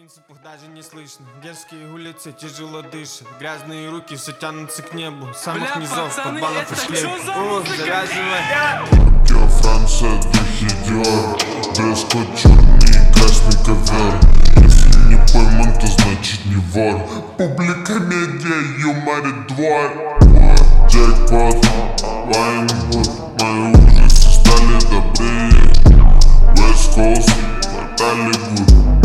принципах даже не слышно. Дерзкие улицы тяжело дышат, грязные руки все тянутся к небу. Самых низов подвалов и склеп. Завязывай. Я Франция, духи Диор, дресс-код черный, красный ковер. Если не пойман, то значит не вор. Публика, медиа, юмор и двор. Джекпот, Вайнвуд, мои ужасы стали добрее. West Coast, Hollywood.